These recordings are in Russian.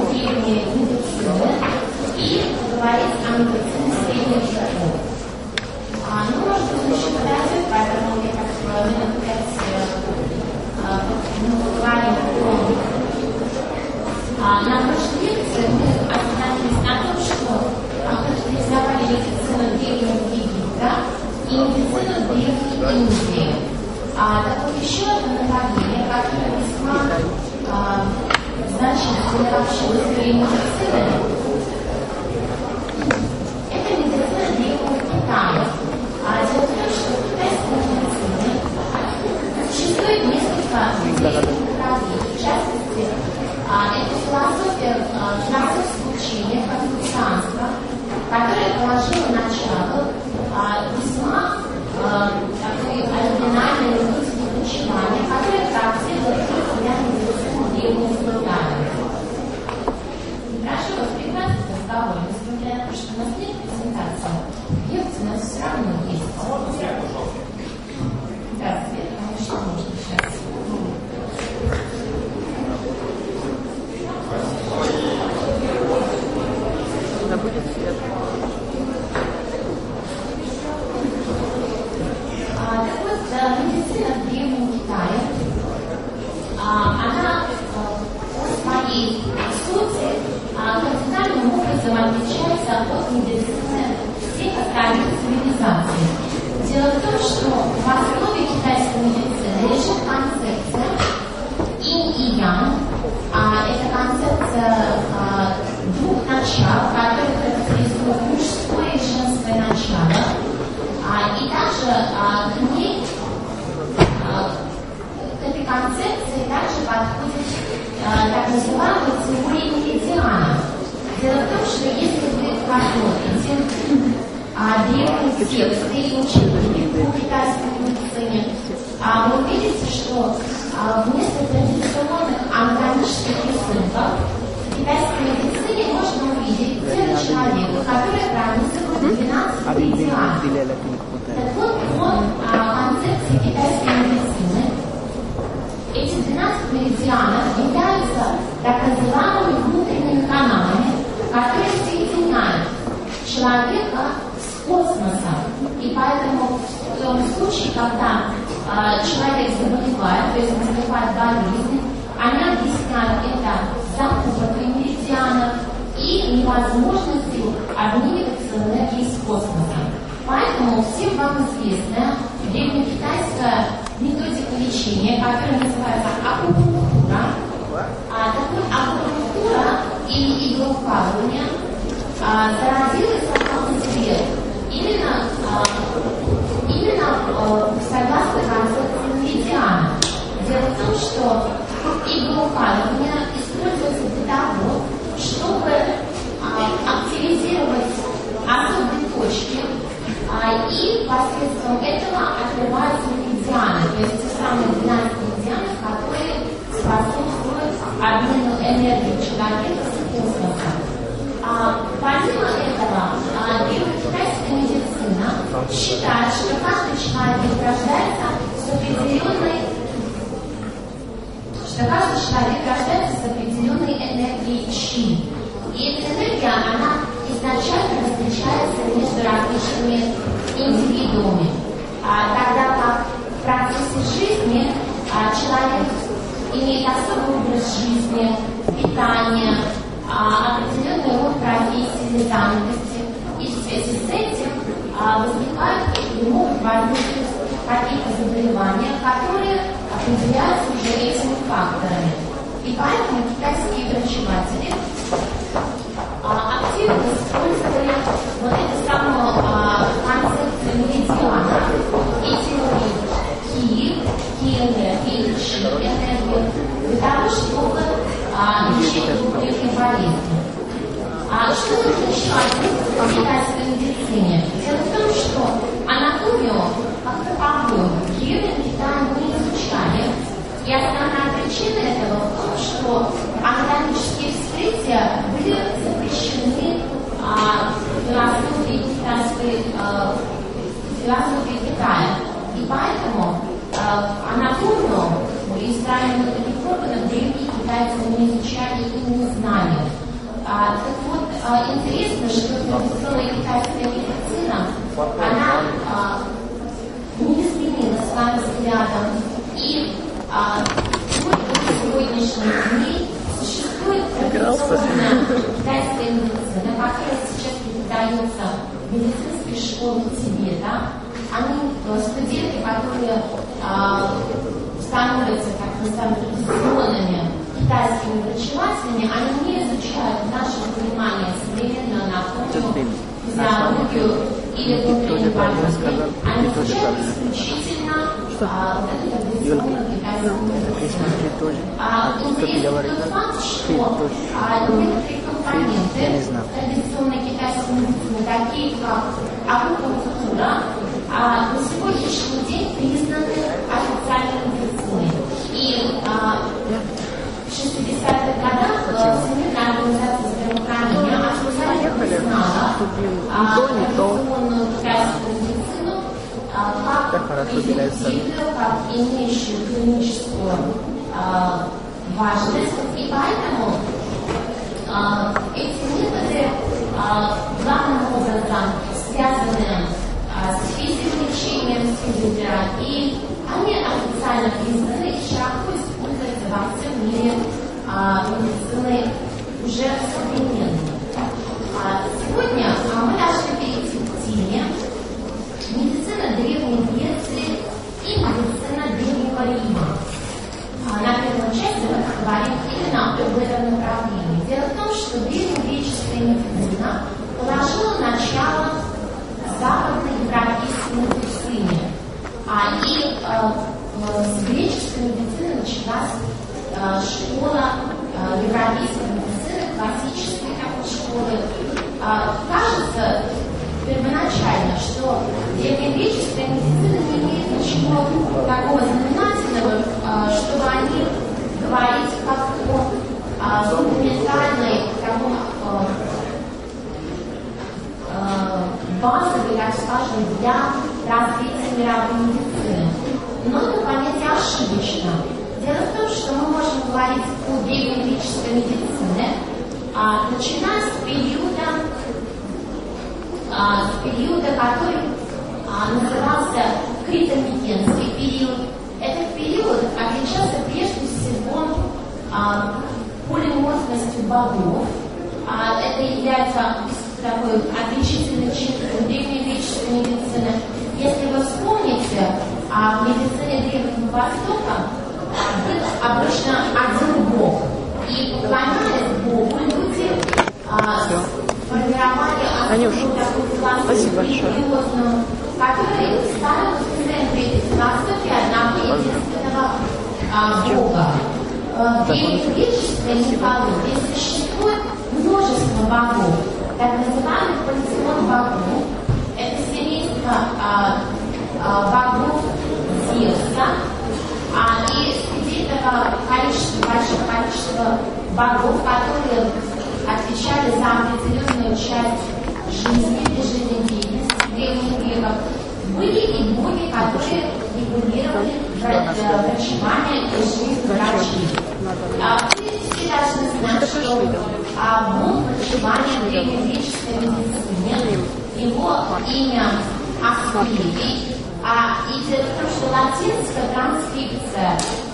древней медицины и поговорить о медицине средних веков. Может быть, он еще подойдет, поэтому я как минут 5 поговорим на прошлой лекции мы остановились на том, что охарактеризовали медицину древнего Египта и медицину древней Индии. Так вот, еще одно направление, которое весьма значительно вообще в истории медицины, это медицина древнего Китая. Дело в том, что в китайской медицине существует несколько интересных направлений. В частности, это философское учение конфуцианства, которое положило начало весьма такой оригинальной методике врачевания, которая характерна для медицины древнего Китая. Прошу вас прекратить разговор, несмотря на то, что у нас нет презентации. Лекции у нас все равно есть. Да, свет, конечно, можно сейчас. Да будет свет. Так вот, медицина в Древнем Китае, она по своей сути кардинальным образом отличается от медицины всех остальных цивилизаций. Дело в том, что в основе китайской медицины лежит концепция инь и ян. Это концепция двух начал, которые характеризуют мужское и женское начало. И также к ней, к этой концепции также подходит так называемая теория меридиана. Дело в том, что если вы посмотрите древние тексты и учебники по китайской медицине, вы увидите, что вместо традиционных анатомических рисунков в китайской медицине можно увидеть тело человека, которое пронизывает 12 меридианов. Так вот, концепции китайской медицины, эти 12 меридианов являются так называемыми внутренними каналами, которые соединяют человека с космосом. И поэтому в том случае, когда человек заболевает, то есть наступает болезнь, они объясняют это запуткой меридианов и невозможностью обмениваться энергией с космосом. Поэтому всем вам известная древнекитайская методика лечения, которая называется акупунктура. Так вот, акупунктура или иглоукалывание зародилась на самом деле именно согласно концепции меридиана. Дело в том, что иглоукалывание используется для того, чтобы активизировать особые точки, и посредством этого открываются меридианы, то есть те самые 12 меридианов, которые способствуют обмену энергии человека с космосом. Помимо этого, древнекитайская медицина считает, что каждый человек рождается с определенной энергией чи. И эта энергия, она изначально различается между различными индивидуумами. Тогда как в процессе жизни человек имеет особый образ жизни, питание, определенный род профессии или занятости. И в связи с этим возникают и могут возникнуть какие-то заболевания, которые определяются уже этими факторами. И поэтому китайские врачеватели активно использовали вот эту самую концепцию меридиана и теорию энергии, для того, чтобы лечить глубокие болезни. Что нужно еще в китайской медицине? Дело в том, что анатомию как таковую в Древнем Китае не изучали. И основная причина этого в том, что анатомические вскрытия были запрещены философией Китая. И поэтому анатомию или строение внутренних органов древние китайцы не изучали и не знали. Так вот, интересно, что традиционная китайская медицина, она не изменила своим взглядом. И до сегодняшних дней существует традиционная китайская медицина, которая сейчас преподается в медицинской школе Тибета. Они, студенты, которые становятся как бы традиционными китайскими врачевателями, они не изучают наше понимание современную анатомию, физиологию или внутреннюю болезнь. Они изучают исключительно традиционную китайскую медицину. Интересный тот факт, что некоторые компоненты традиционной китайской медицины, такие как акупунктура, на сегодняшний день признаны официальной медициной. И в 60-х годах Всемирная организация здравоохранения официально признала традиционную китайскую медицину как эффективную, как имеющую клиническую важность. И поэтому эти методы главным образом связаны с физиолечением, с физиотерапией, они официально признаны и широко используются во всем мире медицины уже современной. Сегодня мы должны перейти к теме медицина Древней Греции и медицина Древнего Рима. На первой части мы говорим именно об этом направлении. Дело в том, что древнегреческая медицина положила начало западноевропейской медицине. И с греческой медицины началась школа европейской медицины, классической такой школы. Кажется первоначально, что древнегреческая медицина не имеет ничего такого знаменательного, чтобы они говорить как о фундаментальной, такой базовой, так скажем, для развития мировой медицины. Но это понятие ошибочно. Дело в том, что мы можем говорить о древнегреческой медицине, начиная с периода, который назывался критомикенский период. Этот период отличался прежде всего полиморфностью богов. Это является такой отличительной чертой древнегреческой медицины. Если вы вспомните, в медицине Древнего Востока был обычно один бог. И поклонялись Богу люди, формировали основу такую философию, который ставил в центре философии одного единственного Бога. В древнегреческой мифологии существует множество богов, так называемый пантеон богов. Это семейство богов Зевса. И среди этого большого количества богов, которые отвечали за определенную часть жизни, жизнедеятельности древних греков, были и боги, которые регулировали врачевание и жизнь врачей. Все должны знать, что бог врачевания в древнегреческой медицине, его имя Асклепий. И дело в том, что латинская транскрипция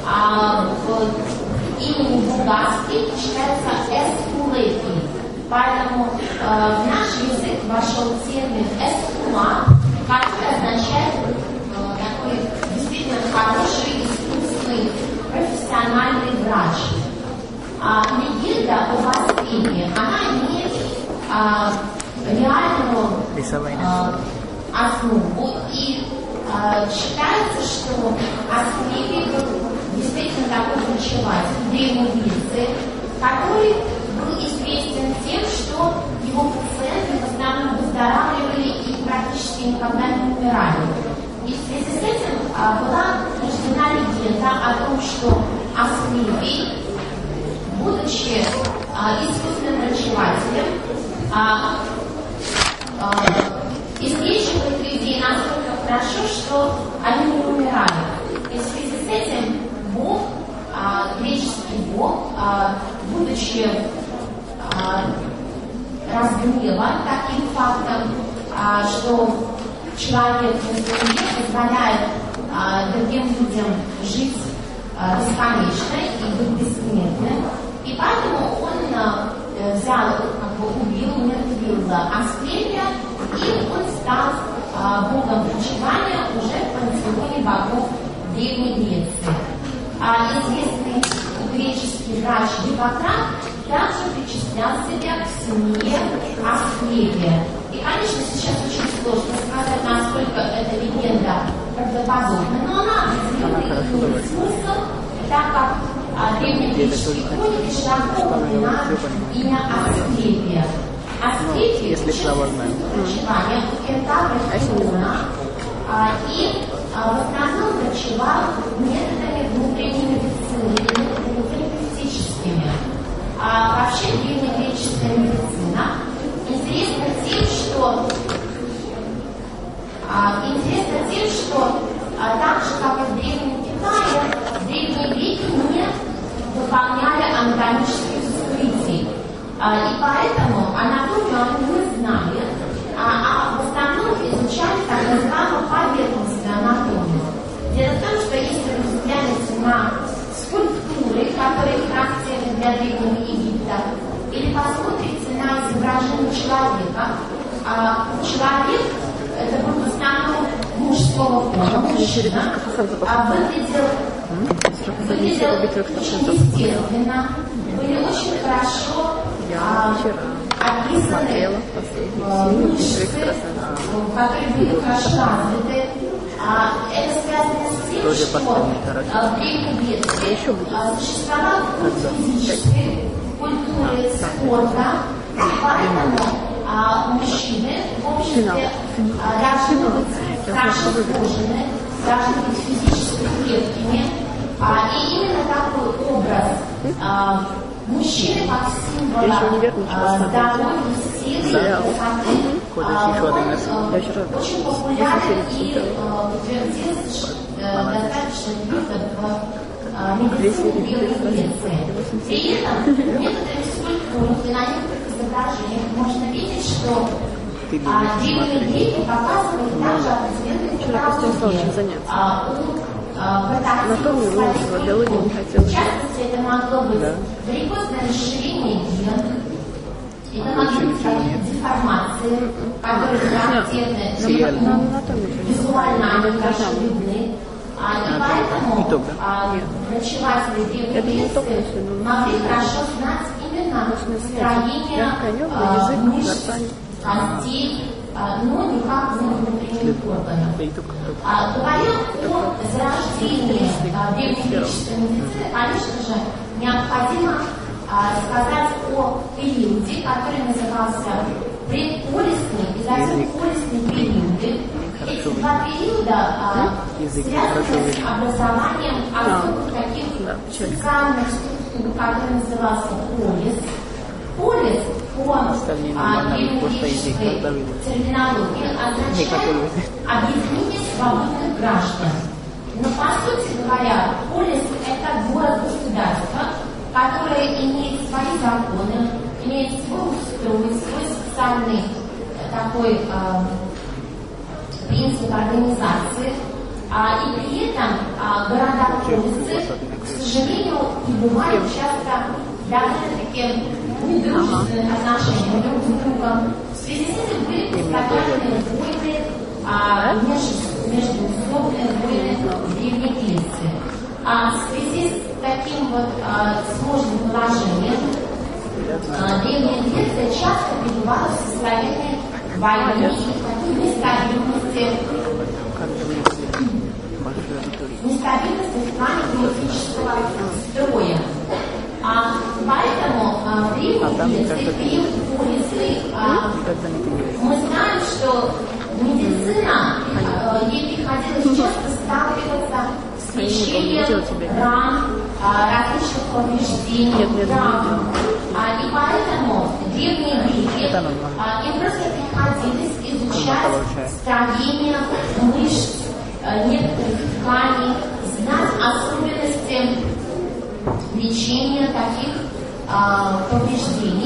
имени бога Асклепий читается Эскулепий. Поэтому в наш язык вошел термин эскула, который означает такой действительно хороший, искусный, профессиональный врач. Легенда об Асклепии, она имеет реальную основу, и считается, что Асклепий был действительно такой врачеватель Древней Греции, который был известен тем, что его пациенты в основном выздоравливали и практически никогда не умирали. И в связи с этим была рождена легенда о том, что Асклепий, будучи искусственным врачевателем, излечивает людей настолько хорошо, что они не умирали. И в связи с этим Бог, греческий Бог, будучи разгневан таким фактом, что человек не позволяет другим людям жить бесконечно и быть бессмертным. И поэтому он взял, убил, умертвил Асклепия, и он стал богом врачевания уже в пантеоне богов Древней Греции. Известный греческий врач Гиппократ также причислял себя к семье Асклепия. И, конечно, сейчас очень сложно сказать, насколько эта легенда правдоподобна, но она определила смысл, так как древнегреческие хроники широко упоминают имя Асклепия. Асклепий учился врачевания у Кентавра Филона и в основном врачевал методами внутренней медицины, методами терапевтическими. Вообще древнегреческая медицина интересна тем, что так же, как и в Древнем Китае, древние греки не выполняли анатомических вскрытий. И поэтому анатомию они не знали, а в основном изучали так называемую поверхностную анатомию. Дело в том, что если вы взглянете на скульптуры, которые характерны для Древнего Египта, или посмотрите на изображение человека, человек, это был в основном мужского пола, мужчина, выглядел очень естественно, были очень хорошо описаны мышцы, которые были хорошо развиты. Это связано с тем, что в Древней Греции существовал культ физической культуры спорта, и поэтому мужчины в обществе должны быть хорошо сложены, должны быть физически крепкими. И именно такой образ мужчины как символа здоровья, силы, красоты очень популярен и утвердился достаточно близко в медицине Древней Греции. При этом некоторые скульптуры и на некоторых изображениях можно видеть, что древние греки показывают также определенные технологии в частности, это могло быть варикозное расширение вен, это могли быть какие-то деформации, которые характерны, визуально они хорошо видны. И поэтому врачеватели Древней Греции могли хорошо знать именно строение мышц, костей, но никак не внутренних органов. Говоря о зарождении древнегреческой медицины, конечно же, необходимо сказать о периоде, который назывался предполисный и затем полисный периоды. Эти два периода связаны с образованием особых таких специальных структур, который назывался полис. Полис по древнегреческой терминологии означает объединение свободных граждан. Но по сути говоря, полис – это город-государство, которое имеет свои законы, имеет свой устрой, свой специальный такой принцип организации. И при этом города-полисы, к сожалению, и бывают часто довольно-таки недружественные отношения друг с другом. В связи с этим были постоянные войны, междуусобные войны в Древней Греции. В связи с таким вот сложным положением Древняя Греция часто пребывала в состоянии войны, нестабильности в плане политического строя. Поэтому в Древней Греции период полисный мы знаем, что медицина, ей приходилось часто сталкиваться с лечением ран, различных повреждений, травм. И поэтому древние греки им просто приходилось изучать строение мышц, некоторых тканей, знать особенности лечения таких повреждений.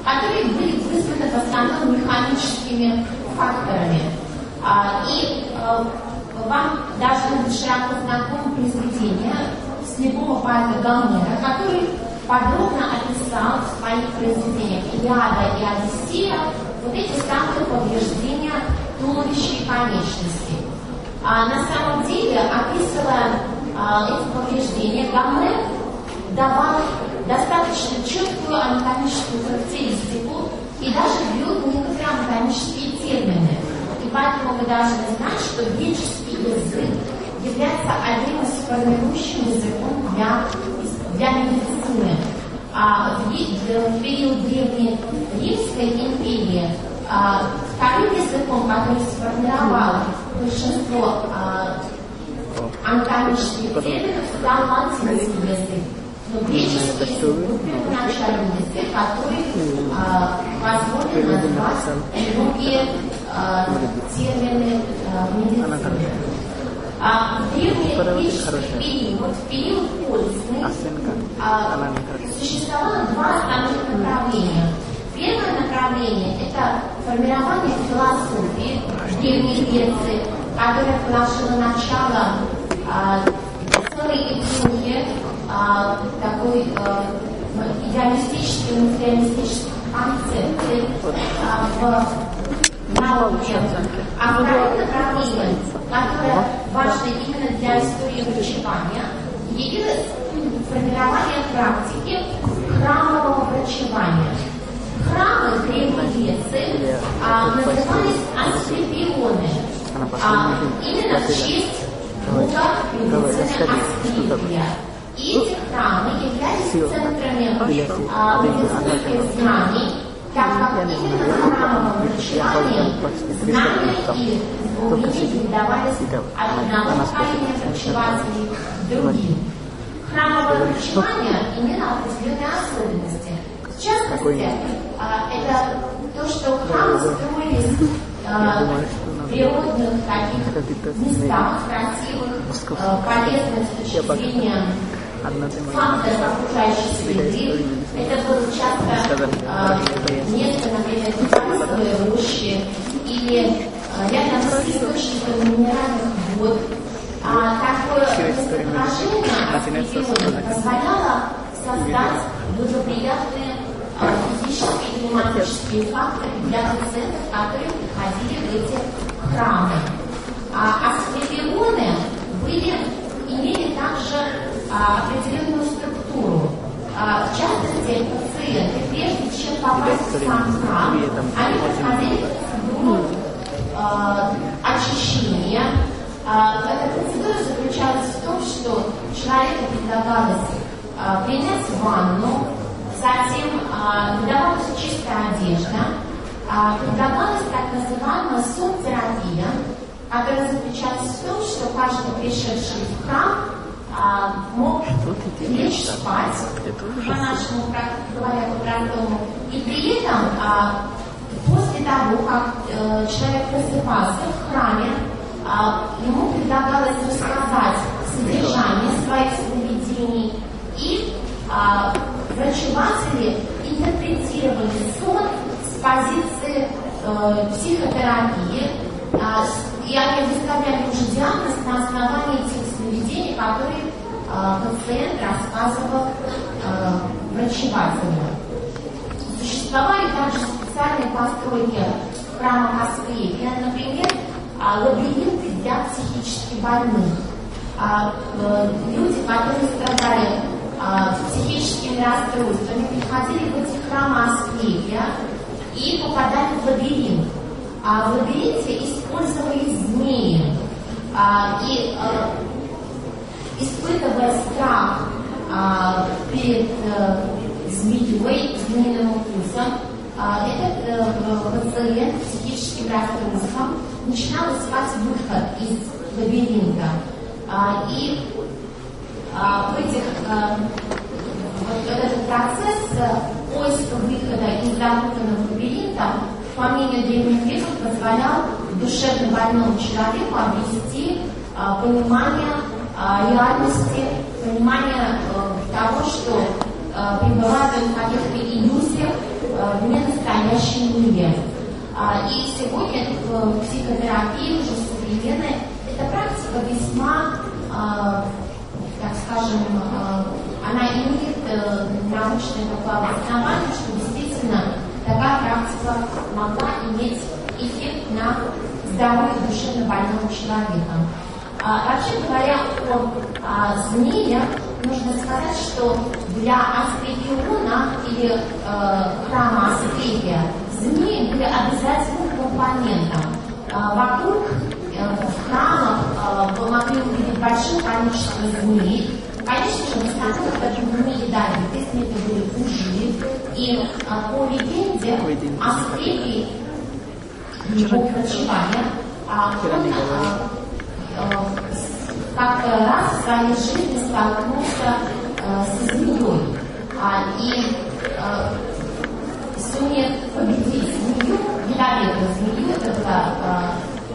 которые были вызваны в основном механическими факторами. И вам даже будет широко знакомо произведение слепого поэта Гомера, который подробно описал в своих произведениях «Илиада» и «Одиссея» вот эти самые повреждения туловища и конечностей. На самом деле, описывая эти повреждения, Гомер давал достаточно четкую анатомическую характеристику и даже ввел некоторые анатомические термины. И поэтому вы должны знать, что греческий язык является одним из формирующим языком для медицины. В период Древней Римской империи вторым языком, который сформировал большинство анатомических терминов, стал латинский язык. Но греческий язык был первоначальный язык, который позволил назвать многие термины медицины. В древний греческий период, в период поздний, существовало два основных направления. Первое направление – это формирование философии в Древней Греции, которая положила начало целой эпохе такой идеалистической, материалистической концепции в науке. А второе направление, которое важно именно для истории врачевания, явилось формирование практики храмового врачевания. Храмы Древней Греции назывались асклепионы, именно в честь бога медицины Асклепия. И эти храмы являлись центрами медицинских знаний, так как именно храмовым врачеванием знания и умения передавались от одного поколения врачевателей к другим. Храмовое врачевание имело определенные особенности. В частности, это то, что храмы строились в природных таких местах, красивых, полезных с точки зрения факторов окружающей среды. Это было часто место, например, царствовые рощи или рядом с источниками минеральных вод. Такое местоположение позволяло создать благоприятные физические и климатические факторы для пациентов, которые приходили в эти храмы. Асклепионы имели также определенную структуру. В частности, пациенты, прежде чем попасть в сам храм, они проходили процедуру очищения. Эта процедура заключалась в том, что человеку предлагалось принять ванну, затем выдавалась чистая одежда, предлагалась так называемая сон-терапия, которая заключалась в том, что каждый пришедший в храм мог лечь спать, по-нашему говоря, по-простому, и при этом после того, как человек просыпался в храме, ему предлагалось рассказать содержание своих сновидений, и врачеватели интерпретировали сон с позиции психотерапии, и они выставляли уже диагноз на основании этих сновидений, которые пациент рассказывал врачевателю. Существовали также специальные постройки в храмах Асклепия, например, лабиринты для психически больных. Люди, которые страдали психическими расстройствами, приходили в эти храмы Асклепия и попадали в лабиринт. В лабиринте использовали змеи. И испытывая страх перед змеей, змеиным укусом, этот пациент с психическим расстройством начинал искать выход из лабиринта. И этот процесс поиска выхода из запутанного лабиринта, по мнению древних греков, позволял душевно больному человеку обрести понимание реальности, понимание того, что пребывает в каких-то иллюзиях, вне болящем мире. И сегодня в психотерапии уже современной эта практика весьма, так скажем, она имеет научное такое основание, что действительно такая практика могла иметь эффект на здоровье душевно больного человека. Вообще говоря о змее, нужно сказать, что для Асклепиона или храма Асклепия змеи были обязательным компонентом. Вокруг в храмах вы могли увидеть большое количество змей. Конечно же, в основном это змеи ядовитые, это были ужи. И по легенде Асклепий, его врачевания, как-то раз в своей жизни столкнулся со змеей и сумел победить змею, ядовитую змею, это была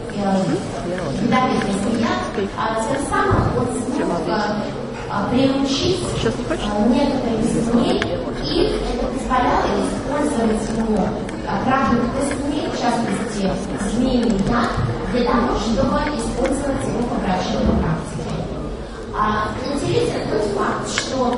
ядовитая змея, тем самым он смог приучить некоторых змей, и это позволяло использовать ему продукты змей, в частности змеиный яд, для того, чтобы использовать его по врачебной практике. Интересен тот факт, что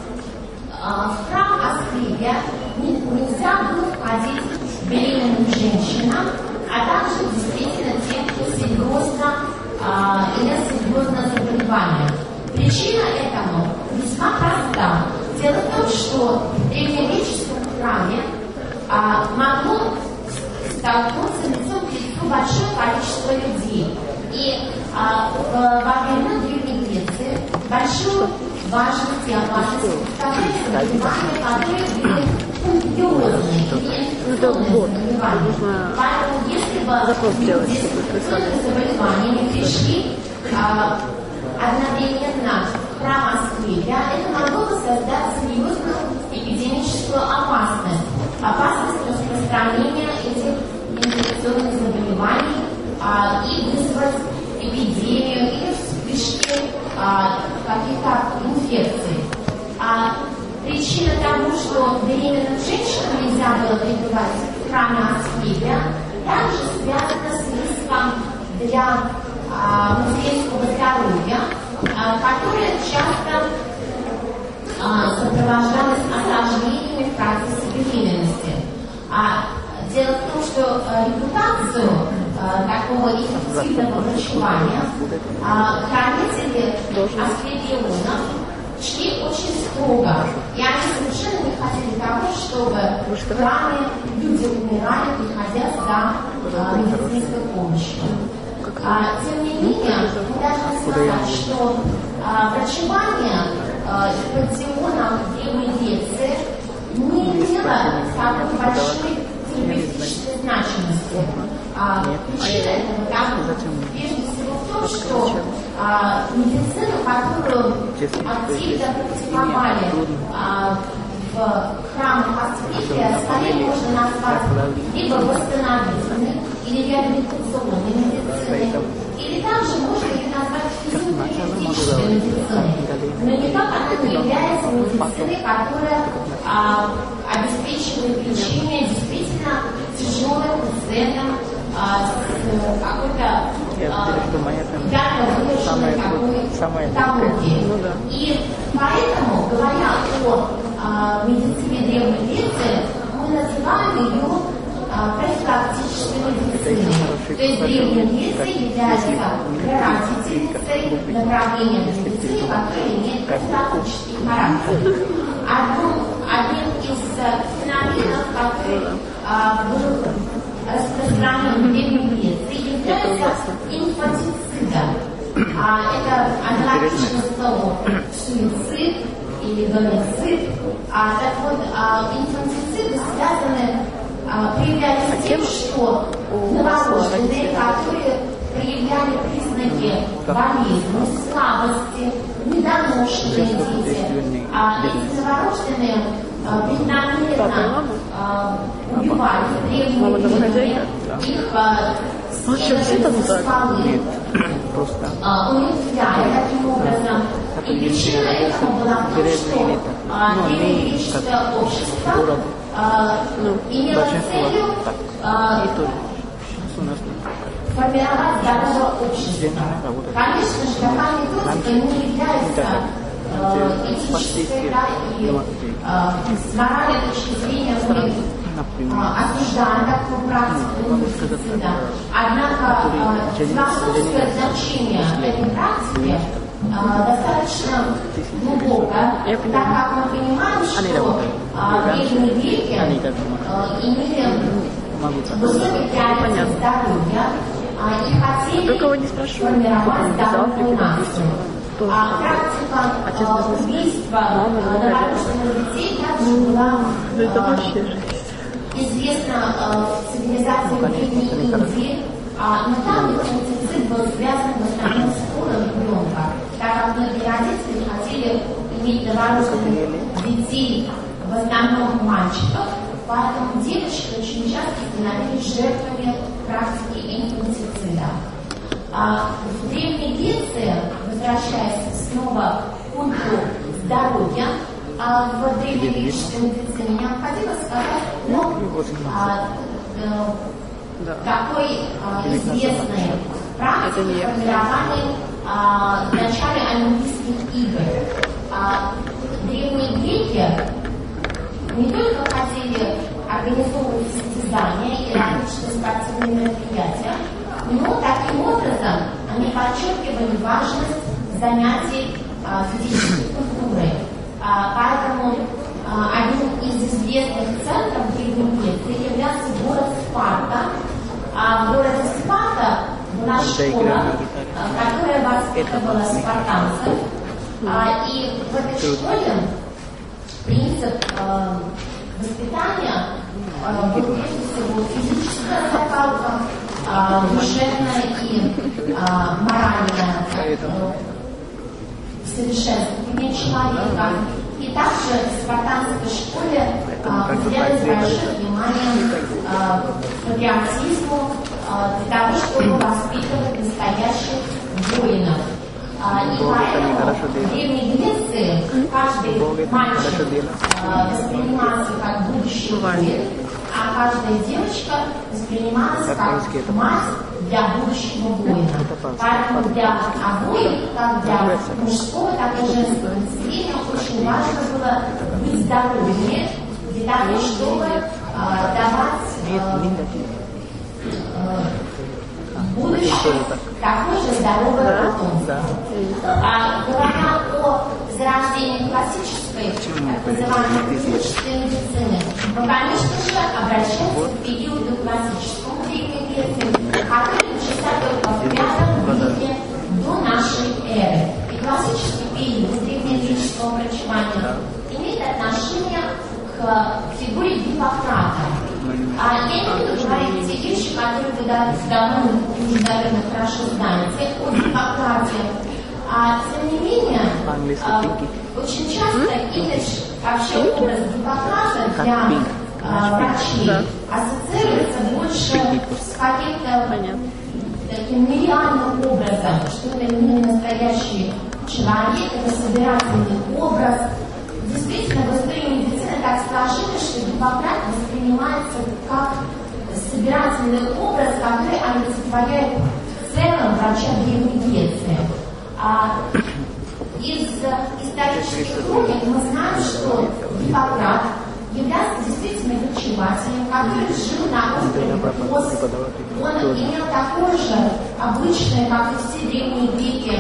в храм Асклепия нельзя было входить беременным женщинам, а также действительно тем, кто серьезно имел серьезное заболевание. Причина этому весьма проста. Дело в том, что в древнегреческом храме могло столкнуться лицом к лицу большое количество людей. И во времена Древней Греции большую важность и опасность представляли заболевания, которые были контагиозные или инфекционные заболевания. Поэтому если бы люди с этими заболеваниями пришли одновременно в храм Асклепия, это могло бы создать серьезную эпидемическую опасность. Опасность распространения этих инфекционных заболеваний и вызвать эпидемию или вспышки каких-то инфекций. Причина того, что беременным женщинам нельзя было пребывать в храме Асклепия, также связана с риском для материнского здоровья, которое часто сопровождалось осложнениями в процессе беременности. Дело в том, что репутацию такого эффективного врачевания хранители Асклепиона шли очень строго. И они совершенно не хотели того, чтобы в храме люди умирали, приходя за медицинской помощью. Тем не менее, мы должны сказать, что врачевание пансионом в Древней Греции не имело такой большой терапевтической значимости. Причина этого прежде всего в том, что медицину, которую активно практиковали в храмах Асклепия, скорее можно назвать либо восстановительной или реабилитационной медициной, или также можно ее назвать физиотерапевтической медициной. Но никак она не является медициной, которая обеспечивает лечение действительно тяжелым пациентам с какой-то ярко выраженной такой патологией. И поэтому, говоря о медицине Древней Греции, мы называем ее профилактической медициной. То есть Древняя Греция является прародительницей направления медицины, которое имеет профилактический характер. Одним из феноменов, который был распространен в Древней Греции, является инфантицидом. Это аналогично слову суицид или гомицид. Так вот, инфантициды проявлялись тем, что новорожденные, которые проявляли признаки болезни, слабости, недоношенные дети, эти новорожденные преднамеренно убивали древние их спалы, умертвляли таким образом. И причина этого была в том, что древнегреческое общество имела целью формировать здоровое общество. Конечно же, такая методика не является этической, да, и с моральной точки зрения мы осуждаем такую практику инфицидента. Однако философское значение этой практики достаточно глубоко, так как мы понимаем, что древние греки имели высокий приоритет здоровья и хотели формировать здоровую нацию. Практика убийства новорожденных детей также была известна в цивилизации Древней Индии, но там инфицид был связан в основном с полом ребенка, так как многие родители хотели иметь новорожденных детей, в основном мальчиков, поэтому девочки очень часто становились жертвами практики инфантицида. В Древней Греции, возвращаясь снова к культу здоровья, в древнегреческой медицине необходимо сказать такой известной практике формирования в начале Олимпийских игр. Древние греки не только хотели организовывать состязания и различные спортивные мероприятия, но таким образом они подчеркивали важность занятий физической культурой. Поэтому одним из известных центров Древней Греции являлся город Спарта. В городе Спарта была школа, которая воспитывала спартанцев. И в этой школе принцип воспитания был прежде всего физическая закалка, душевная и моральная совершенствование человека. И также в спартанской школе уделялось большое внимание патриотизму для того, чтобы воспитывать настоящих воинов. И поэтому в Древней Греции каждый мальчик воспринимался как будущий воин, а каждая девочка воспринималась как мать для будущего воина. Поэтому для обоих, как для мужского, так и женского населения, очень важно было быть здоровыми для того, чтобы давать будущее такое же здоровое потомство. Говоря о зарождении классической, так называемой классической медицины, мы, конечно же, обращаемся к периоду классического Древней Греции, который начался только в V веке до нашей эры. И классический период древнегреческого врачевания имеет отношение к фигуре Гиппократа. Я не буду говорить те вещи, которые вы давно уже, наверное, хорошо знаете о Гиппократе. Тем не менее, очень часто имидж, вообще образ Гиппократа для врачей ассоциируется больше с каким-то таким нереальным образом, что это не настоящий человек, это собирательный образ. Действительно, в истории медицины так сложилось, что Гиппократ воспринимается как собирательный образ, который олицетворяет в целом врача Древней Греции. Из исторических хроник мы знаем, что Гиппократ являлся действительно врачевателем, который жил на острове Кос. Он имел такое же обычное, как и все древние греки,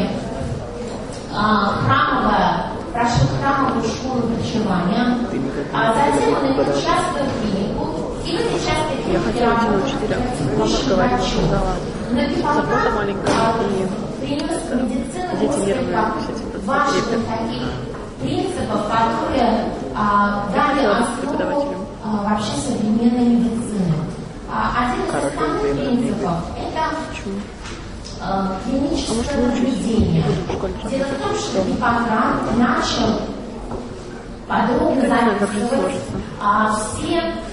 прошел храмовую школу врачевания, затем он имел частную клинику, и в этой частной клинике работал практикующим врачом. Но Гиппократ принес в медицину несколько важных таких принципов, которые дали основу вообще современной медицины. Один из основных принципов – это клиническое наблюдение. Дело в том, что Гиппократ начал подробно записывать все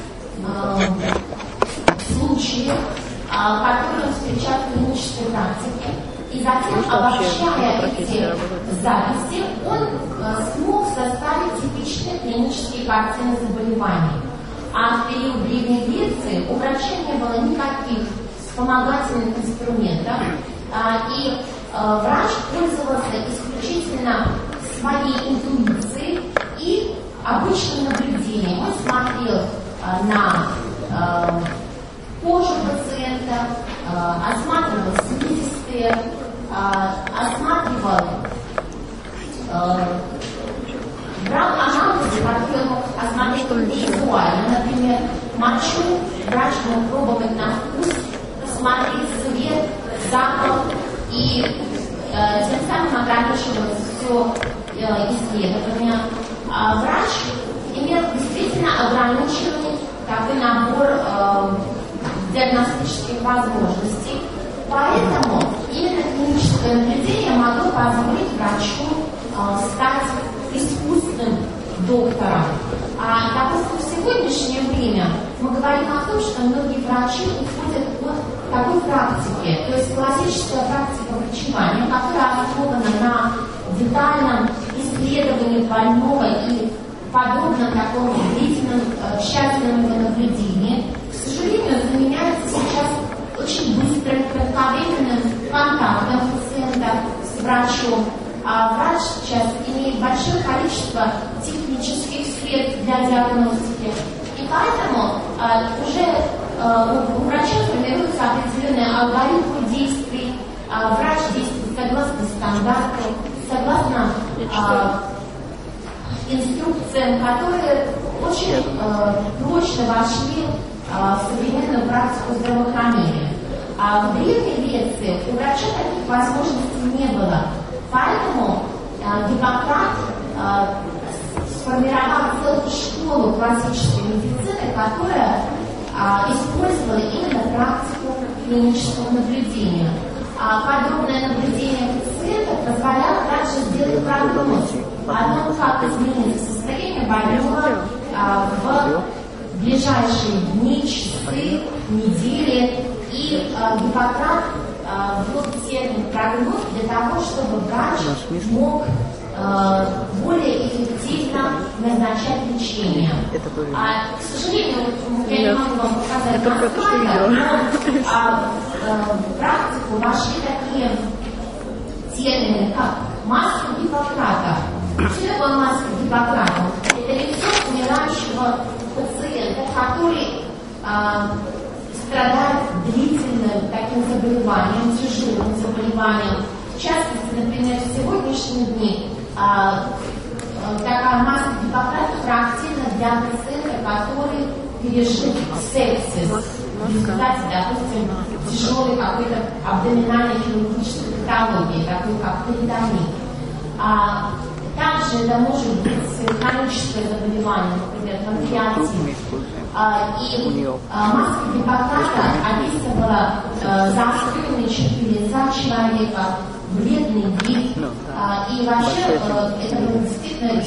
случаи, которые он встречал в клинической практике. И затем, обобщая эти записи, он смог составить типичные клинические картины заболеваний. А в период Древней Греции у врача не было никаких вспомогательных инструментов, и врач пользовался исключительно своей интуицией и обычным наблюдением. Он смотрел на кожу пациента, осматривал слизистые, осматривал, брал анализы, которые мог осмотреть визуально. Например, мочу врач мог пробовать на вкус, посмотреть цвет, запах, и тем самым ограничивалось все исследование. Врач имел действительно ограниченный такой набор диагностических возможностей, поэтому именно клиническое наблюдение могло позволить врачу стать искусственным доктором. Допустим, в сегодняшнее время мы говорим о том, что многие врачи уходят от такой практики, то есть классическая практика врачевания, которая основана на детальном исследовании больного и подробном таком длительном, тщательном его наблюдении, к сожалению, заменяется сейчас очень быстрым, кратковременным контактом пациента с врачом. А врач сейчас имеет большое количество технических средств для диагностики. И поэтому уже у врача формируются определенные алгоритмы действий. Врач действует согласно стандарту, согласно инструкциям, которые очень прочно вошли в современную практику здравоохранения. А в Древней Греции у врача таких возможностей не было. Поэтому Гиппократ сформировал целую школу классической медицины, которая использовала именно практику клинического наблюдения. Подробное наблюдение пациента позволяло также сделать прогноз о том, как изменится состояние больного в ближайшие дни, часы, недели. И Гиппократ ввел термин прогноз для того, чтобы врач мог более эффективно назначать лечение. К сожалению, я не могу вам показать на слайдах, но в практику вошли такие термины, как маска Гиппократа. Что такое маска Гиппократа? Это лицо умирающего пациента, который страдает длительным таким заболеванием, тяжелым заболеванием. В частности, например, в сегодняшние дни такая маска Гиппократа характерна для пациента, который пережил сепсис. В результате, допустим, тяжелой какой-то абдоминальной хирургической патологии, такой как перитонит. Также это может быть хроническое заболевание, например, панкреатит. И маска Гиппократа описывала заостренные черты лица человека, бледный вид. И вообще это было действительно,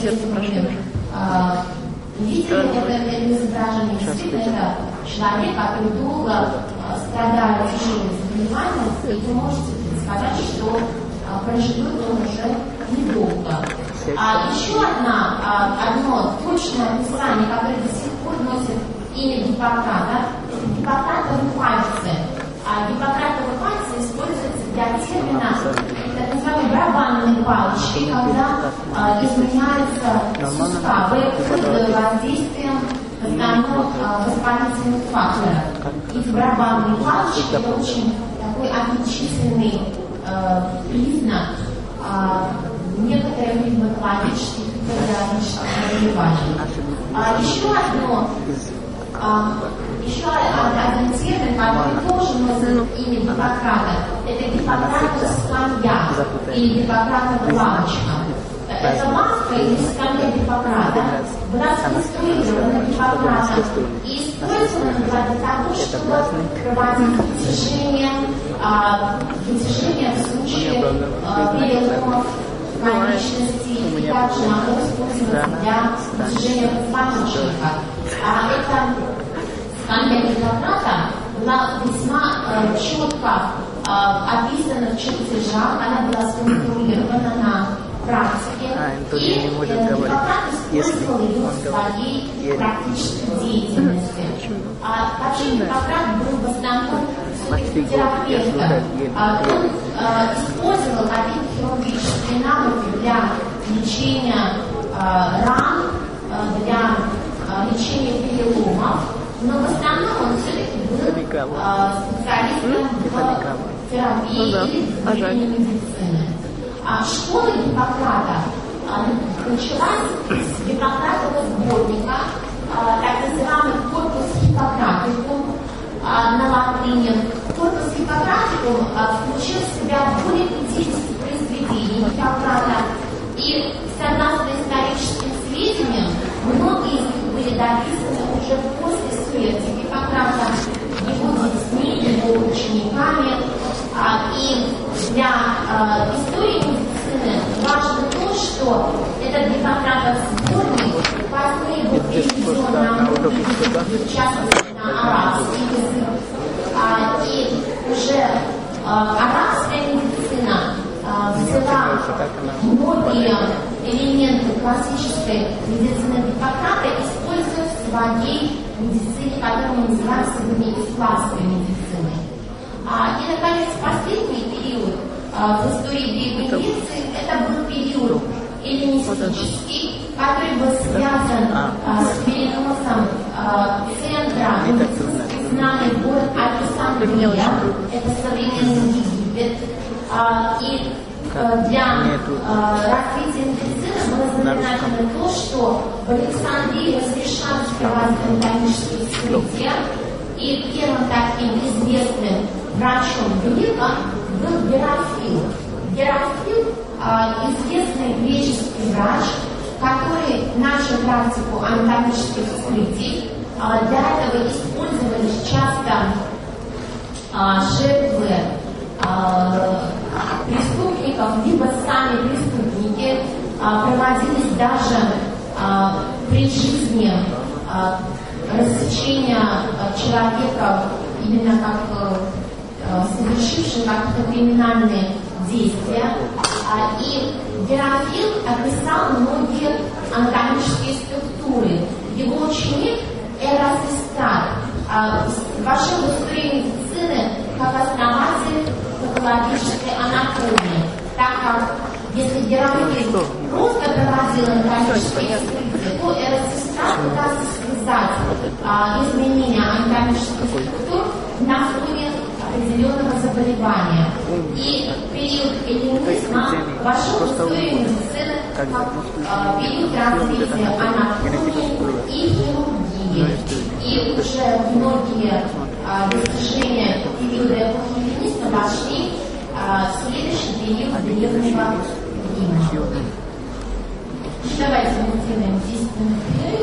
видите, это изображение, действительно это человек, который долго страдает от тяжелых заболеваний, и вы можете предсказать, что проживет он уже недолго. Еще одно точное описание, которое до сих пор носит имя Гиппократа, это Гиппократовы пальцы. Гиппократовы пальцы используются для термина так называемой барабанной палочки, когда изменяются суставы под воздействием в основном воспалительных факторов. И барабанные палочки это очень такой отличительный признак некоторых ревматологических и кардиологических заболеваний. Еще один термин, который тоже носит имя Гиппократа, это Гиппократова скамья или Гиппократова лавочка. Эта маска или скамья Гиппократа была сконструирована Гиппократом и использована для того, чтобы проводить вытяжение в случае переломов конечностей, и также могло использоваться для вытяжения позвоночника. Эта скамья Гиппократа была весьма четко описана в чертежах, она была сконструирована на практике, Энтони не может говорить, если он своей говорит. практической деятельности. Вообще Гиппократ был в основном терапевтом. Он использовал какие-то хирургические навыки для лечения ран, для лечения переломов, но в основном он все-таки был специалистом в терапии или в медицине. Школа Гиппократа началась с Гиппократова сборника, так называемый корпус Гиппократикум на латыни. Корпус Гиппократикум включил в себя более 50 произведений Гиппократа, и согласно историческим сведениям, многие из них были написаны уже после смерти Гиппократа его детьми, его учениками. И для истории медицины важно то, что этот Гиппократов сборник позднее был переведен на многие языки, в частности на арабский язык. И уже арабская медицина взяла многие элементы классической медицины Гиппократа, используя в своей медицине, которую мы называем сегодня исламской медициной. И, наконец, последний период в истории Древней Греции – это был период эллинистический, который был связан с переносом центра медицинских знаний в город Александрия, это современный Египет. И для развития медицины было знаменательно то, что в Александрии разрешались анатомические вскрытия, и первым таким известным врачом грека был Герофил. Герофил – известный греческий врач, который начал практику анатомических вскрытий. Для этого использовались часто жертвы преступников, либо сами преступники. Проводились даже при жизни рассечения человека именно как совершивший какие-то криминальные действия. И Герофил описал многие анатомические структуры. Его ученик Эрасистат вошел в историю медицины как основатель патологической анатомии, так как если Герофил просто проводил анатомические вскрытия, то Эрасистат пытался связать изменения анатомических структур на фоне определенного заболевания. И период эллинизма вошел в историю медицины как период развития анатомии и хирургии. И уже многие достижения периода эпохи эллинизма вошли в следующий период древнего Рима. Давайте мы сделаем 10 минут перерыв.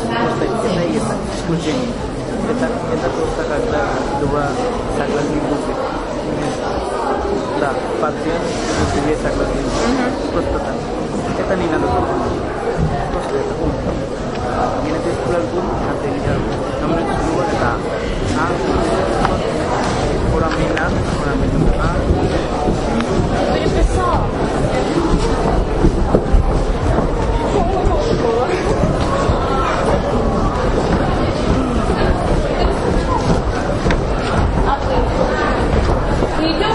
Это просто когда два согласных группы. Да, пациент и две согласные группы. Просто так. Это не надо. Просто это. Генетический групп, например, nombre de su está A, foraminal, A. Переписал. Мы идем в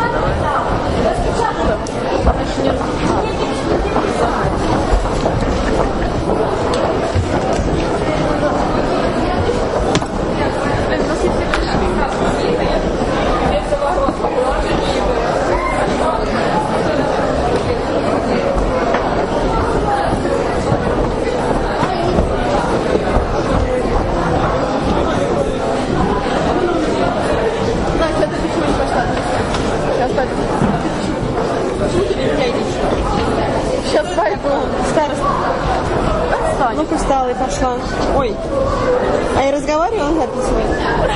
Сейчас пойду. Староста. Отстань. Ну-ка встала и пошла. Ой. А я разговариваю, он записывает.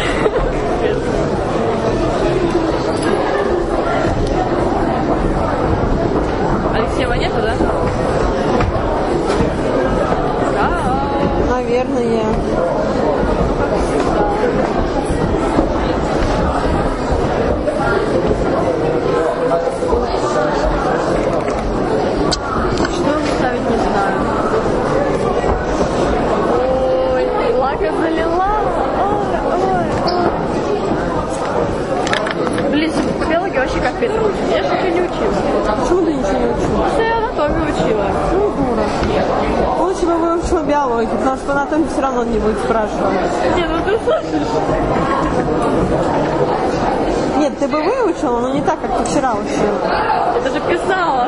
Алексеева нету, да? Да. Наверное. физиологии, потому что на том все равно не будет спрашивать. Не, ну ты слышишь? Нет, ты бы выучила, но не так, как ты вчера учила. Это же писала.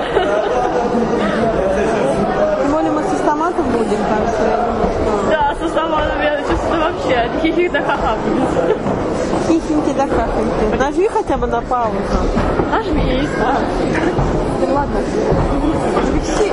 Тем более мы со стоматом будем, так что я думаю, что... Да, со стоматом я чувствую вообще. Хихик да ха-ха будет. Хихиньки да хахоньки. Нажми хотя бы на паузу. Нажми. Ладно.